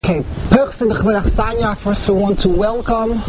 Okay, first we want to welcome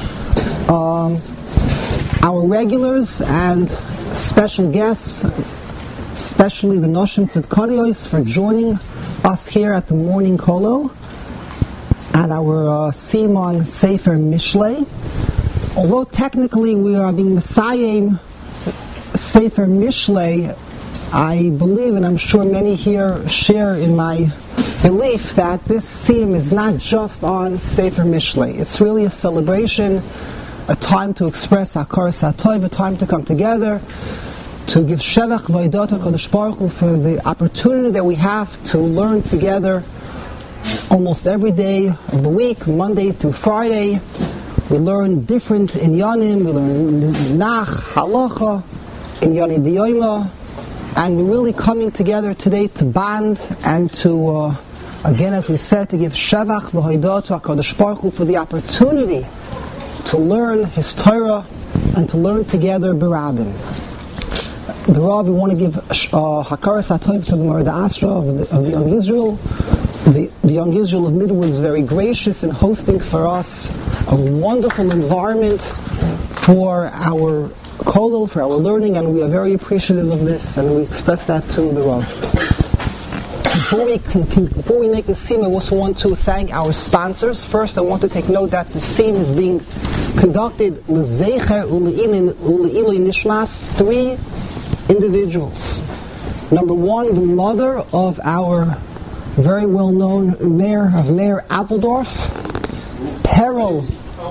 our regulars and special guests, especially the Noshim Tzidkanios, for joining us here at the morning kollel at our Simon Sefer Mishlei. Although technically we are being Messiah Sefer Mishlei, I believe, and I'm sure many here share in my belief, that this theme is not just on Sefer Mishlei. It's really a celebration, a time to express Hakaras HaTov, a time to come together, to give Shevach V'Odot HaKadosh Baruch Hu for the opportunity that we have to learn together almost every day of the week, Monday through Friday. We learn different inyanim, we learn Nach, Halacha, Inyani Diyoima, and we're really coming together today to bond and to again, as we said, to give Shevach V'Odot HaKadosh Baruch Hu for the opportunity to learn His Torah and to learn together B'Rabim. The Rav, we want to give Hakaras HaTov to the Murda Asra of the Young Israel. The Young Israel of Midwood was very gracious in hosting for us a wonderful environment for our kollel, for our learning, and we are very appreciative of this, and we express that to the Rav. Before we make the scene, I also want to thank our sponsors. First, I want to take note that the scene is being conducted l'zecher u'le'ilui nishmas, 3 individuals. Number 1, the mother of our very well-known Mayor Appeldorf, Peril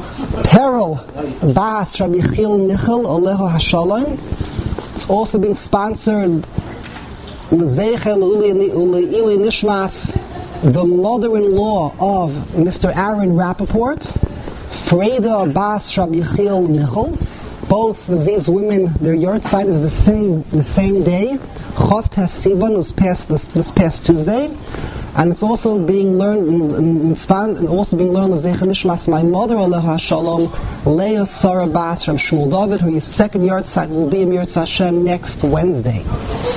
Bas Rabbi Chil Michel Aleho Hashalom. It's also been sponsored L'Zeicher U'Le'ilui Nishmas, the mother-in-law of Mr. Aaron Rappaport, Freda Bas Rabbi Chil Michel. Both of these women, their yard sign is the same day. Chov Tes Sivan was this past Tuesday. And it's also being learned L'Zeicher Nishmas, my mother Aleha Shalom, Leah Sarah Bas Rab Shmuel David, her second yard sign will be in Mirz Hashem next Wednesday.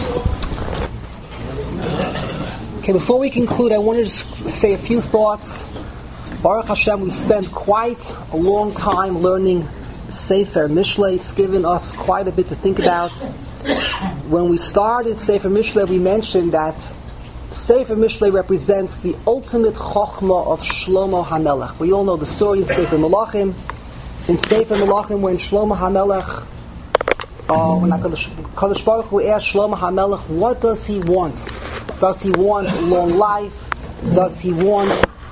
Okay, before we conclude, I wanted to say a few thoughts. Baruch Hashem, we spent quite a long time learning Sefer Mishlei. It's given us quite a bit to think about. When we started Sefer Mishlei, we mentioned that Sefer Mishlei represents the ultimate chokhmah of Shlomo HaMelech. We all know the story in Sefer Melachim. In Sefer Melachim, when Shlomo HaMelech, when HaKadosh Baruch Hu asked Shlomo HaMelech, what does he want? Does he want long life? Does he want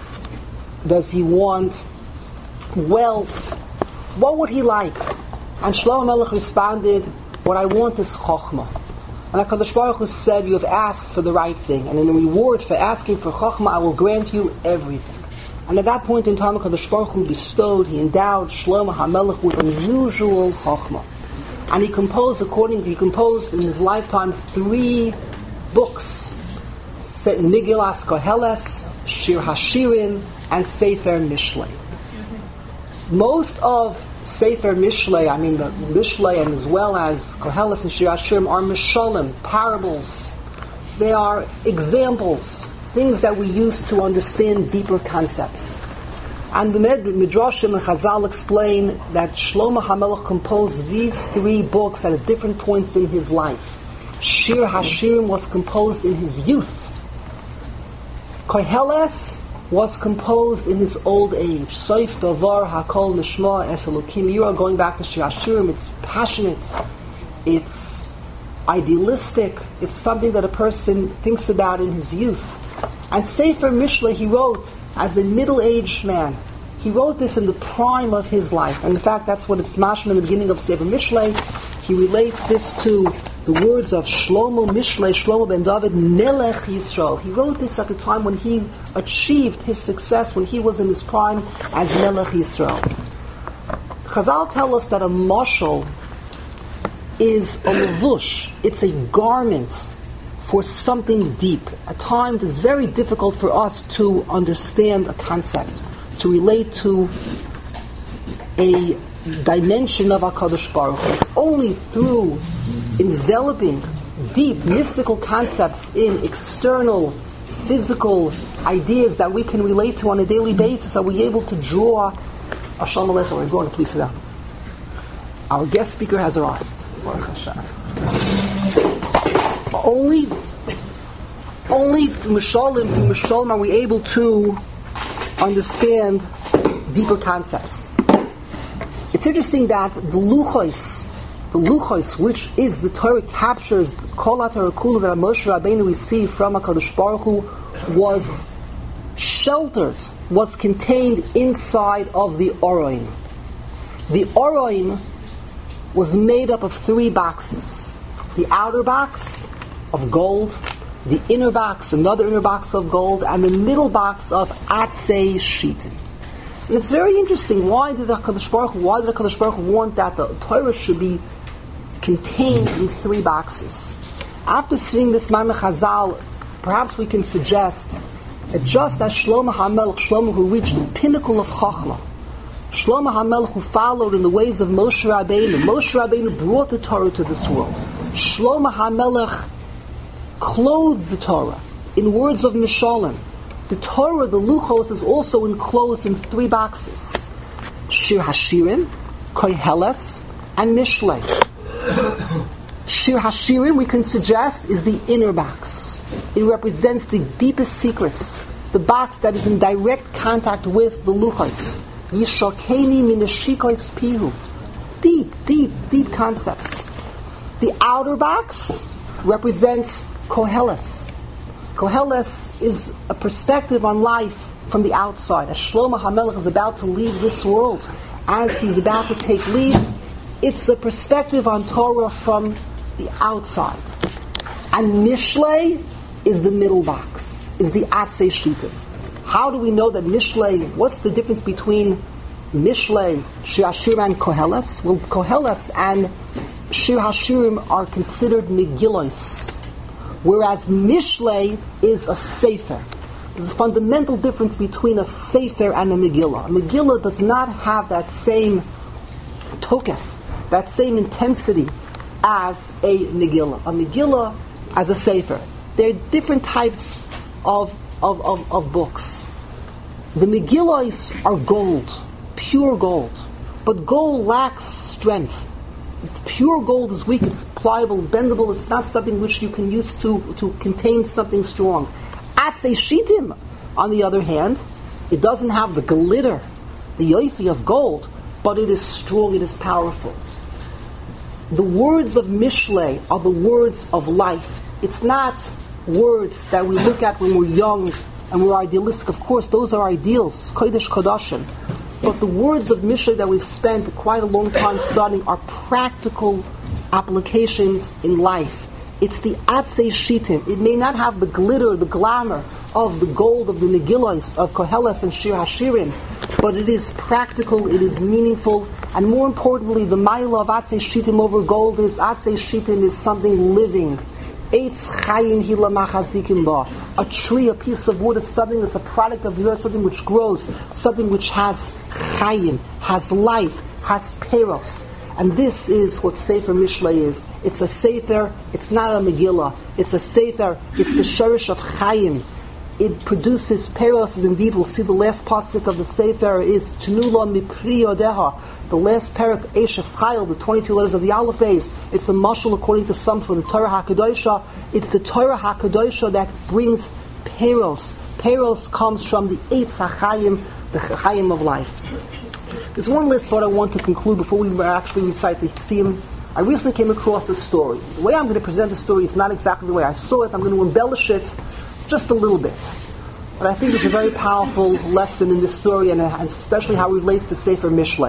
wealth? What would he like? And Shlomo HaMelech responded, what I want is chokhmah. And HaKadosh Baruch Hu said, you have asked for the right thing, and in reward for asking for chokhmah, I will grant you everything. And at that point in time, HaKadosh Baruch Hu he endowed Shlomo HaMelech with unusual chokhmah. And he composed in his lifetime 3 books, Nigilas Koheles, Shir Hashirim, and Sefer Mishlei. Most of Sefer Mishlei, the Mishlei, and as well as Koheles and Shir Hashirim, are Mishalim, parables. They are examples, things that we use to understand deeper concepts. And the Midrashim and Chazal explain that Shlomo HaMelech composed these 3 books at different points in his life. Shir Hashirim was composed in his youth. Koheles was composed in his old age. Soif Davar Hakol Nishma Es Elokim. You are going back to Shir Hashirim. It's passionate. It's idealistic. It's something that a person thinks about in his youth. And Sefer Mishlei he wrote as a middle-aged man. He wrote this in the prime of his life. And in fact, that's what it's mashma in the beginning of Sefer Mishlei. He relates this to the words of Shlomo Mishlei, Shlomo ben David, Melech Yisrael. He wrote this at the time when he achieved his success, when he was in his prime as Melech Yisrael. Chazal tell us that a mashal is a levush. It's a garment for something deep. At times it's very difficult for us to understand a concept, to relate to a dimension of HaKadosh Baruch Hu. It's only through enveloping deep mystical concepts in external physical ideas that we can relate to on a daily basis, are we able to draw Asham Aleichem? We're going to please sit down. Our guest speaker has arrived. Only through Mishalim are we able to understand deeper concepts. It's interesting that the Luchos, which is the Torah, captures the Kol HaTorah Kula that Moshe Rabbeinu received from HaKadosh Baruch Hu, was sheltered, was contained inside of the Oroim. The Oroim was made up of 3 boxes. The outer box of gold, the inner box, another inner box of gold, and the middle box of Atzei Shitin. And it's very interesting, why did HaKadosh Baruch Hu want that the Torah should be contained in 3 boxes? After seeing this Maimon Chazal, perhaps we can suggest that just as Shlomo HaMelech, who reached the pinnacle of Chachma, Shlomo HaMelech, who followed in the ways of Moshe Rabbeinu brought the Torah to this world. Shlomo HaMelech clothed the Torah in words of Mishalim. The Torah, the Luchos, is also enclosed in 3 boxes: Shir Hashirim, Koheles, and Mishlei. Shir Hashirim, we can suggest, is the inner box. It represents the deepest secrets, the box that is in direct contact with the Luchos. Yishokeni minashikois pihu. Deep concepts. The outer box represents Koheles. Koheles is a perspective on life from the outside. As Shlomo HaMelech is about to leave this world, as he's about to take leave, it's a perspective on Torah from the outside. And Mishlei is the middle box, is the Atzei Shitin. How do we know that Mishlei, what's the difference between Mishlei, Shir Hashirim, and Koheles? Well, Koheles and Shir Hashirim are considered Megillos, whereas Mishlei is a Sefer. There's a fundamental difference between a Sefer and a Megillah. A Megillah does not have that same tokef, that same intensity as a Megillah. A Megillah as a Sefer. There are different types of books. The Megillos are gold, pure gold. But gold lacks strength. Pure gold is weak, it's pliable, bendable, it's not something which you can use to contain something strong. Atzei Shitim, on the other hand, it doesn't have the glitter, the yoifi of gold, but it is strong, it is powerful. The words of Mishlei are the words of life. It's not words that we look at when we're young and we're idealistic. Of course, those are ideals, Kodesh Kodashim. But the words of Mishlei that we've spent quite a long time studying are practical applications in life. It's the Atzei Shitim. It may not have the glitter, the glamour of the gold of the Megillos, of Koheles and Shir Hashirim, but it is practical, it is meaningful, and more importantly, the Ma'ila of Atzei Shitim over gold is Atzei Shitim is something living. Eitz Chayim Hila Machazikim Ba. A tree, a piece of wood is something that's a product of the earth, something which grows, something which has Chayim, has life, has Peros. And this is what Sefer Mishlei is. It's a Sefer, it's not a Megillah. It's a Sefer, it's the Sherish of Chayim. It produces Peros, as indeed we'll see the last pasuk of the Sefer is Tnula Mipri Yodeha. The last parak, Eishes Chayil, the 22 letters of the Aleph base. It's a mashal according to some for the Torah HaKadosha. It's the Torah HaKadosha that brings Peros. Peros comes from the Eitz HaChayim, the Chayim of life. There's one last thought I want to conclude before we actually recite the Tzim. I recently came across a story. The way I'm going to present the story is not exactly the way I saw it. I'm going to embellish it just a little bit. But I think there's a very powerful lesson in this story, and especially how it relates to Sefer Mishlei.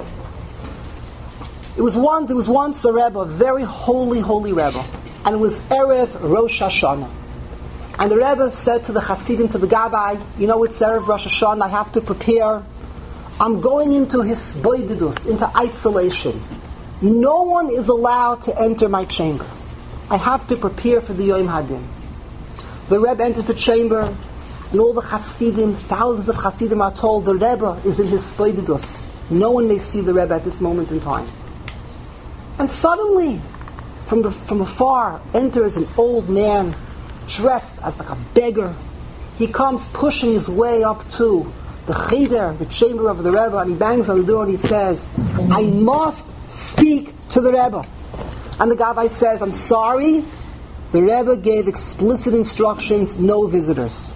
There was once a Rebbe, a very holy Rebbe, and it was Erev Rosh Hashanah. And the Rebbe said to the Hasidim, to the Gabbai, it's Erev Rosh Hashanah, I have to prepare. I'm going into hisboididus, into isolation. No one is allowed to enter my chamber. I have to prepare for the Yom Hadin. The Rebbe enters the chamber, and all the Hasidim, thousands of Hasidim are told the Rebbe is in hisboididus. No one may see the Rebbe at this moment in time. And suddenly, from afar, enters an old man dressed as like a beggar, he comes pushing his way up to the cheder, the chamber of the Rebbe, and he bangs on the door and he says, I must speak to the Rebbe. And the Gabbai says, I'm sorry, the Rebbe gave explicit instructions, no visitors.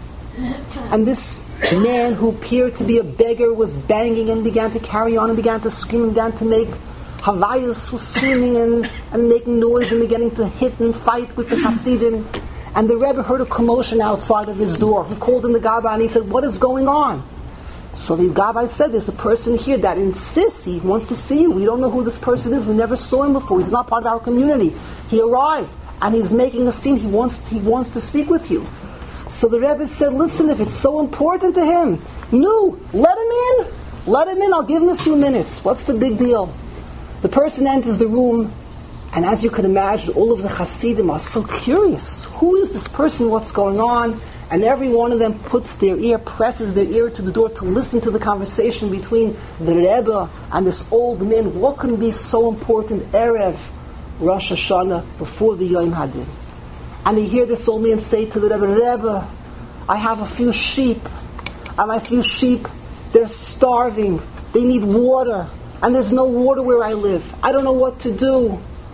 And this man who appeared to be a beggar was banging and began to carry on and began to scream and began to make Havayas, was screaming and making noise and beginning to hit and fight with the Hasidim. And the Rebbe heard a commotion outside of his door. He called in the Gabbai and he said, what is going on? So the Gabbai said, there's a person here that insists, he wants to see you. We don't know who this person is. We never saw him before. He's not part of our community. He arrived and he's making a scene. He wants to speak with you. So the Rebbe said, listen, if it's so important to him, no, let him in. Let him in. I'll give him a few minutes. What's the big deal? The person enters the room, and as you can imagine, all of the Hasidim are so curious. Who is this person? What's going on? And every one of them presses their ear to the door to listen to the conversation between the Rebbe and this old man. What can be so important Erev Rosh Hashanah before the Yom Hadin? And they hear this old man say to the Rebbe, Rebbe, I have a few sheep, and my few sheep, they're starving. They need water, and there's no water where I live. I don't know what to do.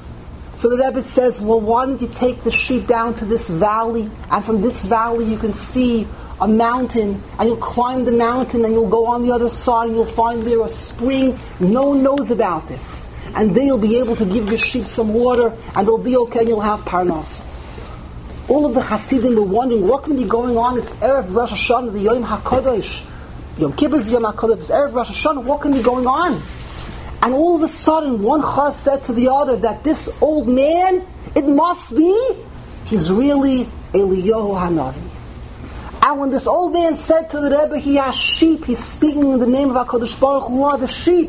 So the Rebbe says, well, why don't you take the sheep down to this valley, and from this valley you can see a mountain, and you'll climb the mountain, and you'll go on the other side, and you'll find there a spring. No one knows about this. And then you'll be able to give your sheep some water, and they'll be okay, and you'll have parnas. All of the Hasidim were wondering, what can be going on? It's Erev Rosh Hashanah, the Yom HaKadosh. Yom Kippur is Yom HaKadosh. It's Erev Rosh Hashanah. What can be going on? And all of a sudden, one Chaz said to the other that this old man, it must be, he's really Eliyahu Hanavi. And when this old man said to the Rebbe, he has sheep, he's speaking in the name of HaKadosh Baruch Hu, who are the sheep?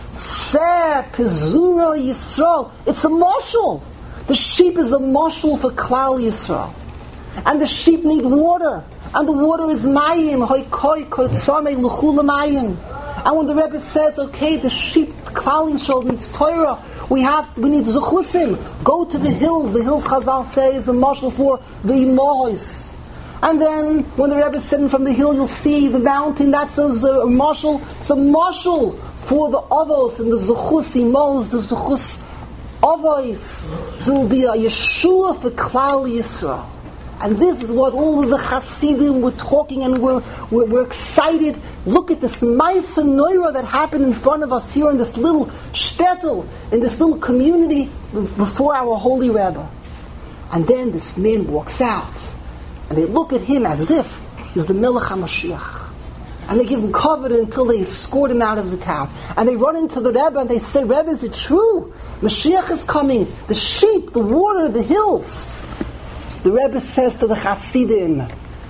Seh, Pizura, Yisrael. It's a mashal. The sheep is a mashal for Klal Yisrael. And the sheep need water. And the water is mayim, hoikoi, koitzame, luchula mayim. And when the Rebbe says, okay, the sheep, Klal Yisrael needs Torah, we need Zuchusim. Go to the hills. The hills, Chazal say, is a mashal for the Imois. And then, when the Rebbe is sitting from the hill, you'll see the mountain. That's a mashal. It's a mashal for the Avos and the Zuchus Imois, the Zuchus Avos. There will be a Yeshua for Klal Yisrael. And this is what all of the Hasidim were talking, and we're excited. Look at this Ma'aseh Noira that happened in front of us here in this little shtetl, in this little community before our holy Rebbe. And then this man walks out, and they look at him as if he's the Melech HaMashiach. And they give him cover until they escort him out of the town. And they run into the Rebbe and they say, Rebbe, is it true? Mashiach is coming. The sheep, the water, the hills. The Rebbe says to the Hasidim,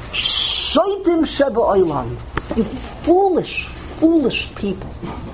Shoitim Sheba Oilam, you foolish, foolish people.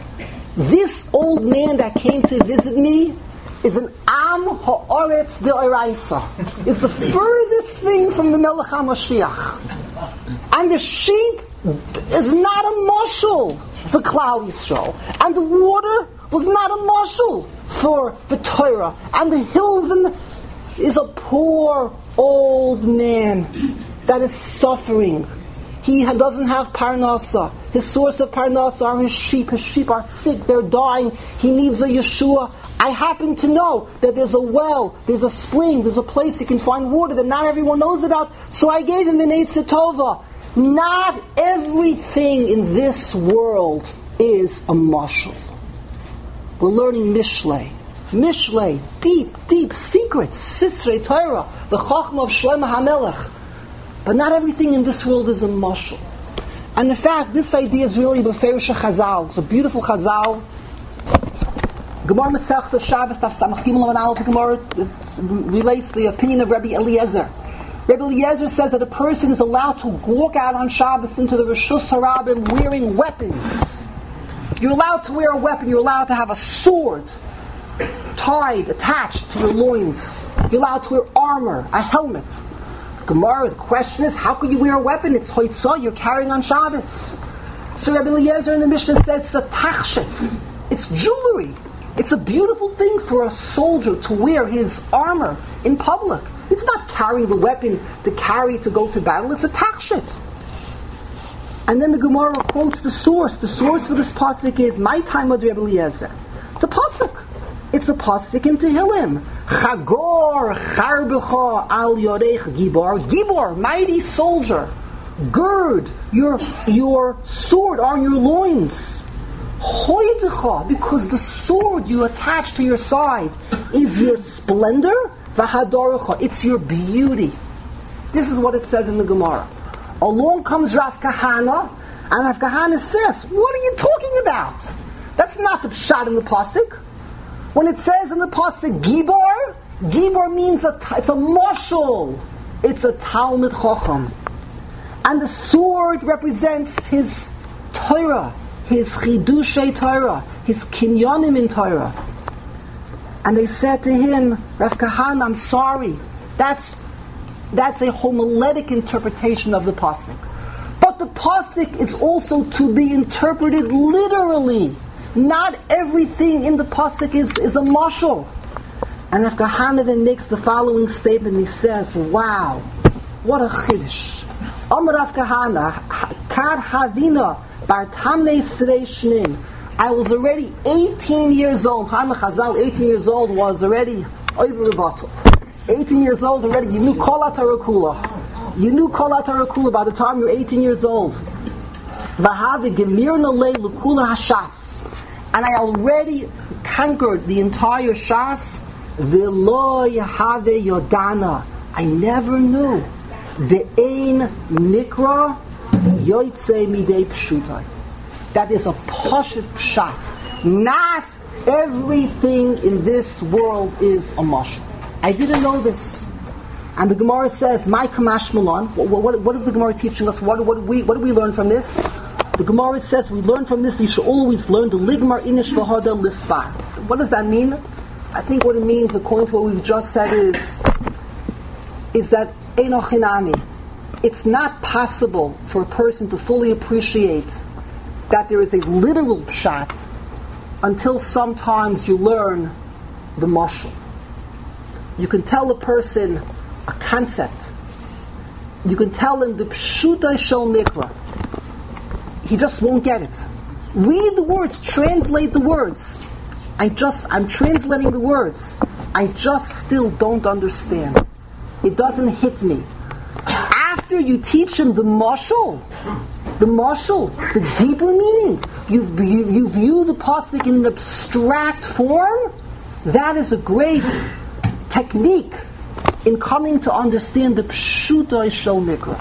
This old man that came to visit me is an Am Ha'aretz De'oraisa. Is the furthest thing from the Melech HaMashiach. And the sheep is not a mashal for Klal Yisrael. And the water was not a mashal for the Torah. And the hills is a poor old man that is suffering. He doesn't have parnasa. His source of parnasa are his sheep. His sheep are sick. They're dying. He needs a Yeshua. I happen to know that there's a well, there's a spring, there's a place you can find water that not everyone knows about. So I gave him an Eitzah Tova. Not everything in this world is a mashal. We're learning Mishlei. Mishlei, deep secrets, Sisrei Torah, the Chachma of Shlomo HaMelech. But not everything in this world is a mashal. And in fact, this idea is really Beferish Chazal. It's a beautiful Chazal. Gemara Masechta Shabbos Daf Samach Gimel and Aleph Gemara relates the opinion of Rabbi Eliezer. Rabbi Eliezer says that a person is allowed to walk out on Shabbos into the Rishus Harabim wearing weapons. You're allowed to wear a weapon. You're allowed to have a sword tied, attached to your loins. You're allowed to wear armor, a helmet. Gemara, the question is, how could you wear a weapon? It's hoitzah, you're carrying on Shabbos. So Rabbi Eliezer in the Mishnah says it's a tachshet. It's jewelry. It's a beautiful thing for a soldier to wear his armor in public. It's not carrying the weapon to carry to go to battle. It's a tachshet. And then the Gemara quotes the source. The source for this pasuk is my time of Rebbe Eliezer. It's a pasuk. It's a pasuk in Tehillim. Chagor charbecha al yorech gibor. Gibor, mighty soldier. Gird your sword on your loins. Hoidecha, because the sword you attach to your side is your splendor. Vahadorecha, it's your beauty. This is what it says in the Gemara. Along comes Rav Kahana, and Rav Kahana says, what are you talking about? That's not the pshat in the pasuk. When it says in the pasuk Gibor, Gibor means it's a mashal. It's a Talmid Chacham. And the sword represents his Torah, his Chidushay Torah, his Kinyanim in Torah. And they said to him, Rav Kahana, I'm sorry, that's a homiletic interpretation of the pasuk. But the pasuk is also to be interpreted literally. Not everything in the pasuk is a mashal. And Rav Kahana then makes the following statement. He says, wow, what a chiddush. Amar Rav Kahana, Kar Havina Bar Tamnei Srei Shnin. I was already 18 years old. Chama Chazal, 18 years old, was already over rebuttal. 18 years old already, you knew Kol HaTorah. You knew Kol HaTorah by the time you were 18 years old. Vahavi Gemirna Le L'Kula Hashas. And I already conquered the entire Shas. V'lo Yahave Yodana. I never knew. De'ein Nikra Yoitze Midei Pshutai. That is a Pashut Pshat. Not everything in this world is a mashal. I didn't know this. And the Gemara says, my Kamash Malan. What is the Gemara teaching us? What do we learn from this? The Gemara says we learn from this, you should always learn the Ligmar Inish V'Hada Lisfar. What does that mean? I think what it means, according to what we've just said, is that Eino Chinami. It's not possible for a person to fully appreciate that there is a literal pshat until sometimes you learn the mashal. You can tell a person a concept. You can tell him the pshuta shel mikra. He just won't get it. Read the words, translate the words. I'm translating the words. I just still don't understand. It doesn't hit me. After you teach him the mashal, the deeper meaning, you view the pasuk in an abstract form, that is a great technique in coming to understand the pshuta shel mikra.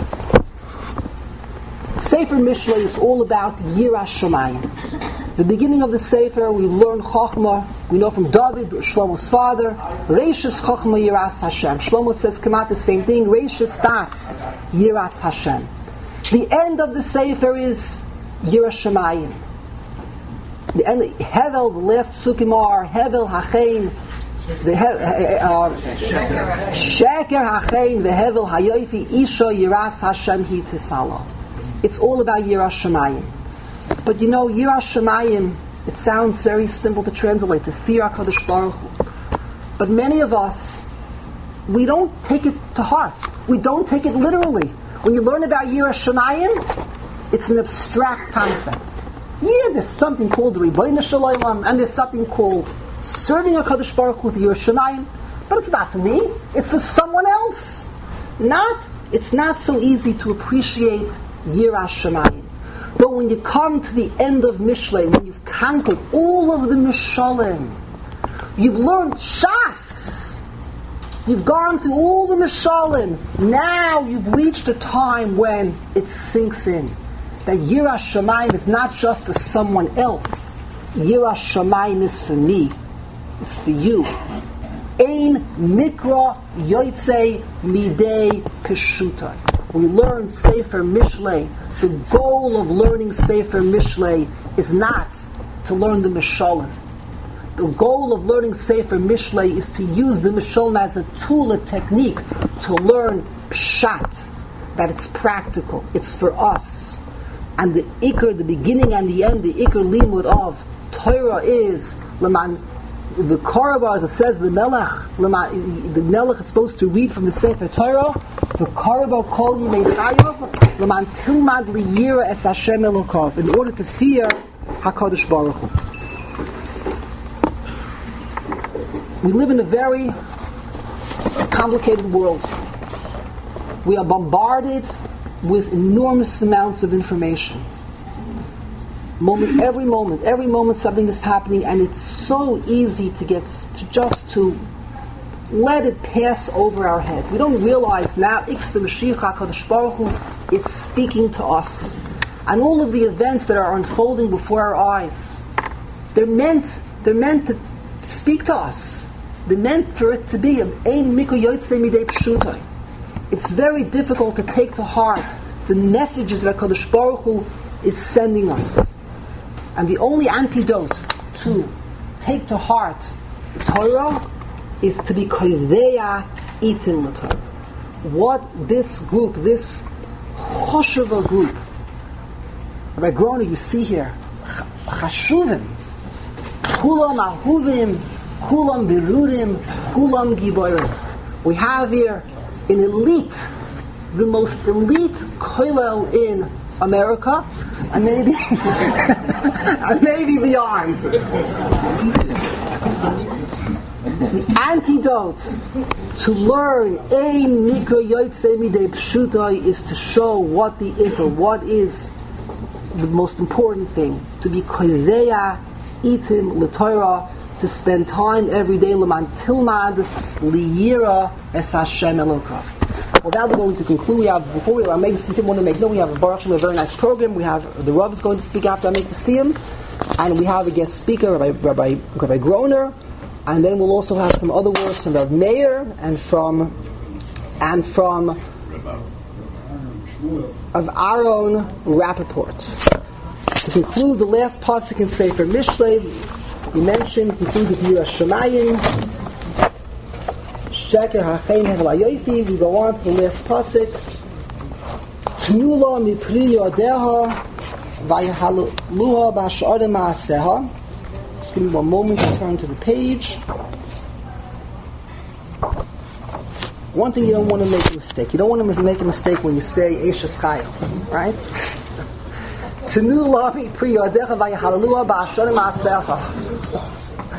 Sefer Mishlei is all about Yiras Shamayim. The beginning of the Sefer, we learn Chochmah. We know from David, Shlomo's father, Reishis Chochmah Yiras Hashem. Shlomo says, come out the same thing, Reishis Tas Yiras Hashem. The end of the Sefer is Yiras Shamayim. The end, Hevel, the last psukim are Hevel Hachein, Sheker Hachein, the Hevel Hayoifi, Isha Yiras Hashem Hi Tisala. It's all about Yiras Shamayim. But you know, Yiras Shamayim, it sounds very simple to translate, to fear HaKadosh Baruch Hu. But many of us, we don't take it to heart. We don't take it literally. When you learn about Yiras Shamayim, it's an abstract concept. Yeah, there's something called the Ribono Shel Olam, and there's something called serving HaKadosh Baruch Hu with Yiras Shamayim, but it's not for me. It's for someone else. It's not so easy to appreciate Yiras Shamayim. But when you come to the end of Mishlei, when you've conquered all of the Mishalim, you've learned Shas, you've gone through all the Mishalim, now you've reached a time when it sinks in that Yiras Shamayim is not just for someone else. Yiras Shamayim is for me. It's for you. Ein Mikra Yoitze Midei Peshutai. We learn Sefer Mishlei. The goal of learning Sefer Mishlei is not to learn the Mishalim. The goal of learning Sefer Mishlei is to use the Mishalim as a tool, a technique, to learn Pshat, that it's practical, it's for us. And the Ikar, the beginning and the end, the Ikar Limud of Torah is Leman the Korah, as it says, the Melech is supposed to read from the Sefer Torah. The Korah kol yimei chayav l'man tilmad liyira es Hashem Elokav, in order to fear Hakadosh Baruch Hu. We live in a very complicated world. We are bombarded with enormous amounts of information. Every moment something is happening, and it's so easy to let it pass over our head. We don't realize now the Mashiach HaKadosh Baruch Hu is speaking to us. And all of the events that are unfolding before our eyes, they're meant to speak to us. They're meant for it to be ein mikra yotzei midei pshutai. It's very difficult to take to heart the messages that HaKadosh Baruch Hu is sending us. And the only antidote to take to heart the Torah is to be koiveya itin l'Torah. What this group, this Chosheva group, Rabbi Groner, you see here, Chashuvim, Kulam ahuvim, Kulam birudim, Kulam giborim. We have here an elite, the most elite kollel in America, and maybe and maybe beyond. The antidote to learn ein mikra yotzei midei pshutai is to show what is the most important thing, to be koiveya itim l'Torah, to spend time every day l'man tilmad liyira es Hashem Elokav. Well, now we're going to conclude. We have a Baruch Shem, a very nice program. We have the Rav is going to speak after I make the Siyum, and we have a guest speaker, Rabbi Groner, and then we'll also have some other words from Rav Meir and from of Aaron Rappaport. To conclude, the last pasuk in Sefer Mishlei, we mentioned concluded Yira Shemayim. Sheker hachein hevel hayofi. We go on to the last pasuk. Tnula mipri yodeha vayahaluha b'asharim ma'aseha. Just give me one moment to turn to the page. One thing you don't want to make a mistake. You don't want to make a mistake when you say Eishes Chayil, right? Tnula mipri yodeha vayahaluha b'asharim ma'aseha.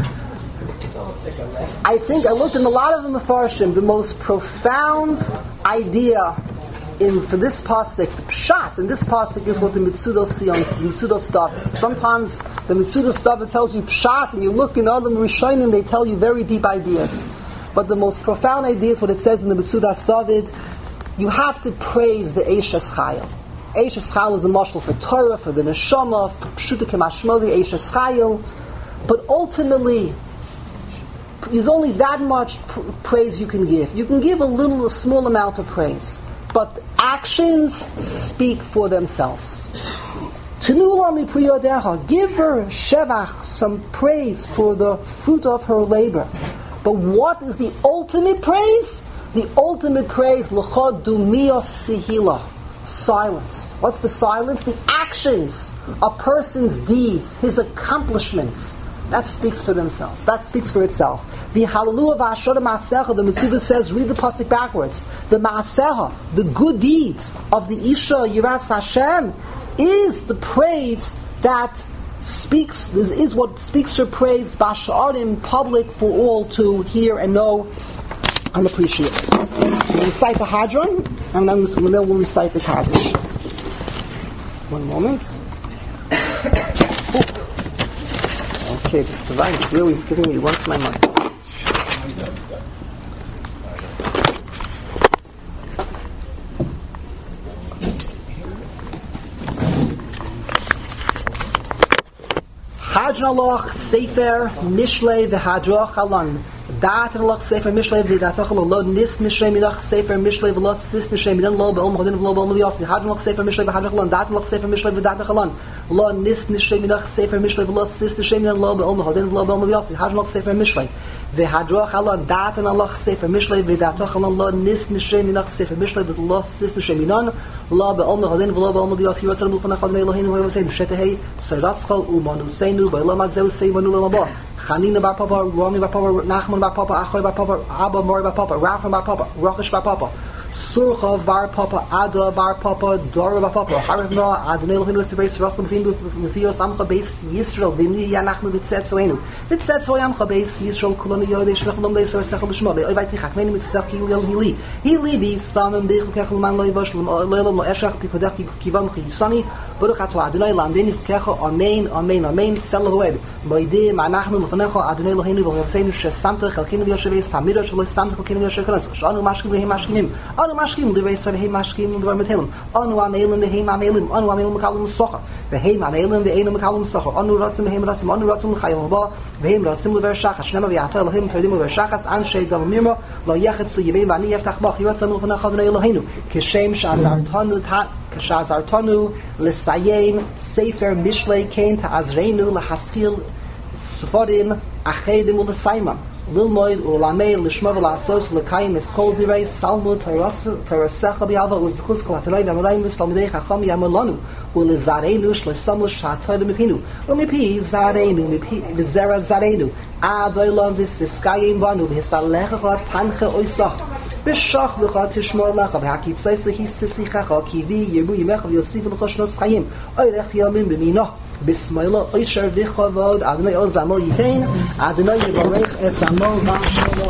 I think I looked in a lot of the Mefarshim, the most profound idea for this pasuk, the pshat in this pasuk, is what the Mitzudos stuff. Sometimes the Mitzudos stuff that tells you pshat, and you look in other Rishonim, they tell you very deep ideas. But the most profound idea is what it says in the Mitzudos David. You have to praise the Eishes Chayil. Eishes Chayil is a mashal for Torah, for the Neshama, for Pshuta Kemashmo, the Eishes Chayil. But ultimately, there's only that much praise you can give. You can give a small amount of praise, but actions speak for themselves. Give her shevach, some praise for the fruit of her labor. But what is the ultimate praise? The ultimate praise, l'chod dumiyos sihila, silence. What's the silence? The actions, a person's deeds, his accomplishments. That speaks for themselves. That speaks for itself. The Hallelujah v'ashoda ma'asecha, the Mitzvah says, read the pasuk backwards. The ma'asecha, the good deeds of the Isha Yiras Hashem, is the praise that speaks, is what speaks her praise, b'asha'arim, public for all to hear and know and appreciate. We'll recite the Hadron, and then we'll recite the Kaddish. One moment. Okay, this device really is giving me once my mind. Hadron Alach Sefer Mishlei v'Hadroch Alon. Dat Alach Sefer Mishlei v'Datach Alon. Lo Nis Mishlei Minach Sefer Mishlei v'Lo Sis Mishlei Minan Lo Be'om Chodin v'Lo Be'om Yossi. Hadron Alach Sefer Mishlei v'Hadroch Alon. Dat Alach Sefer Mishlei v'Datach Alon. Lo Nis Mishlei Minach Sefer Mishlei v'Lo Sis Mishlei Minan Lo Be'om Chodin v'Lo Be'om Yossi. Hadron Alach Sefer Mishlei v'Hadroch Alon. Dat Alach Sefer Mishlei v'Datach Alon. Lo Nis Mishlei Minach Sefer Mishlei v'Lo Sis Mishlei Minan Lo Be'om Chodin v'Lo Be'om Yossi. Yotzar Mulchan Echad Me'Elohim v'Eloheinu Shetehei Saraschal U'Manu Seinu Ba'Elam Azeu Seimanu L'Labah. Chanina bar Papa, Rami bar Papa, Nachman bar Papa, Achoy bar Papa, Abba Mori bar Papa, Rafam bar Papa, Rochesh bar Papa, Surchav bar Papa, Ada bar Papa, Dora bar Papa, Harivna, Adonai Eloheinu Yisrael, Raslam V'Fios Amcha Beis Yisrael, V'Ni Yanachnu V'Tzetzoenu, V'Tzetzo Yamcha Beis Yisrael, Kulanu Yodei Shlech Lom Leisor Sechel B'Shmo, Ve'Oivai Tichak, Meni Mitzach Hili Hili, Hili V'Sanam B'Echel Kechel Man Lo Yivosh, Le'Olam Lo Eshach, B'Kodech Kivam Chiyisani, Baruch Atah Adonai Lamdeni Kecha, Amen, Amen, Amen, Selahoed, Moedeh, Ma'anachnu L'Fanecha, Adonai Eloheinu V'Yoseinu, Shesamta Chelkinu V'Yoshavei, Samira Shelo Samta Chelkinu V'Yoshavei, Shanu Mashkim V'Hem Mashkimim, Anu Mashkim L'Vei Sar V'Hem Mashkim L'Dvar Metelim, Anu Amelim V'Hem Amelim, Anu Amelim M'Kalim Socha, V'Hem Amelim V'Einu M'Kalim Socha, Anu Ratzim V'Hem Ratzim, Anu Ratzim L'Chayil Haba, V'Hem Ratzim L'Ver Shachas, Shnema V'Yata Elohim Terdim L'Ver Shachas, Anshe Gal Mirma, Lo Yechetzu Yivei V'Ani Yeftach Bach, Yiratzim L'Fanecha Adonai Eloheinu, Kishem Sha'azartanu L'Sayein, Sefer Mishlei Kain Ta'azreinu L'Haskil Sforim Achedim L'Saimam, Lilmoid Ulamei L'Shma V'La'asos L'Kayim Eskol Direi Salmu Tarasecha B'Yava U'Zchus K'Latanai V'Amarayim V'Slamidei Chacham Yamalanu U'Lizareinu Sh'Leistam L'Shatoy L'Mipinu U'Mipi Zareinu V'Zera Zareinu Adoylam V'Siskayim Vanu V'Hisalecha Tanche Oisach B'Shach V'Cha Tishmor Lecha V'Hakitzayse Histisichacha Kivi Yirbu Yimecha V'Yosif L'Choshnos Chayim Oyrech Yamim B'Minah Bismillah, Oisher V'Chavod, Adonai Oz Lamo Yitein, Adonai Yivarech Esamo V'Asholo,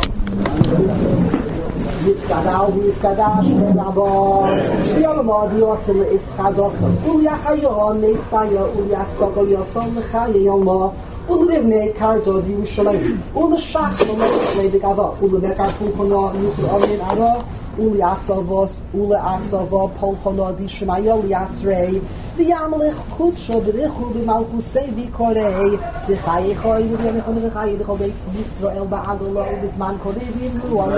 Yiskadal V'Yiskadash V'Nabor, Yolomod Yosel Ischadoso, Ulyachayon Nesaya, Ulyasoko Yoson L'Chaye Yolmo, Ulivne Kardo Yerushalayim, Ulashach L'Moshe V'Gava, Ulivekar Pulchono Yukul Orin Aro, Ulyasovos, Ulyasovo, Polchono Dishmayo Liasrei, the Yamalech Kutsho, the Rechu, the Malchusei, the Korei, the Chayechoy, the Yemechon, the Chay, the Chobeis, Yisrael, Ba'adolo, this man Korevi, Ruan,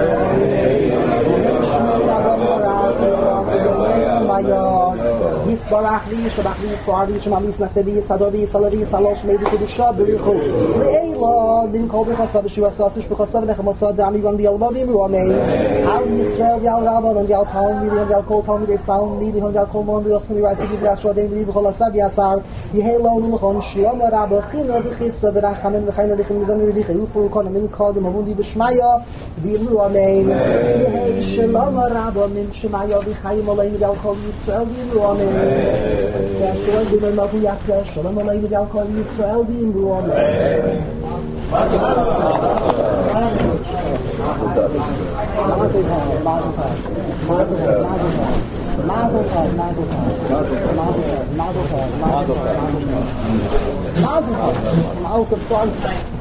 Yisbarach, Yishabach, Yisbar, Yishmamis, Nasevi, Sadovi, Salavi, Salosh, Medi, Kudusha, Berichu, Leila, Din Kobe, Hasav, Shivasatish, Bekasav, Nechemosad, Amivan, the Albavi, Ruane, Al Yisrael, Yal Rabban, and Yal Talm, Midi, and Yal Kol, Talmud, Sound, Midi, and Yal Kolmon, the Osmani, Rasi, Rashodin, B'chol Asav Yasar, Yehelo Nulchon, Shlomo Rabba, Chino V'Chista, V'Rachamim, V'Chayna V'Chim, V'Zan V'Vicha, Yufu, Konamin, Kodim, Avundi, B'Shmaya, V'Ilu Amein, Yehei Shlomo Rabba, Min Shemaya, V'Chayim, Olein, V'Yal Kol Yisrael, V'Ilu Amein, Shalom B'Nei Mavu Yakta, Shalom Olein, V'Yal Kol Yisrael, V'Ilu Amein. Mazel tov.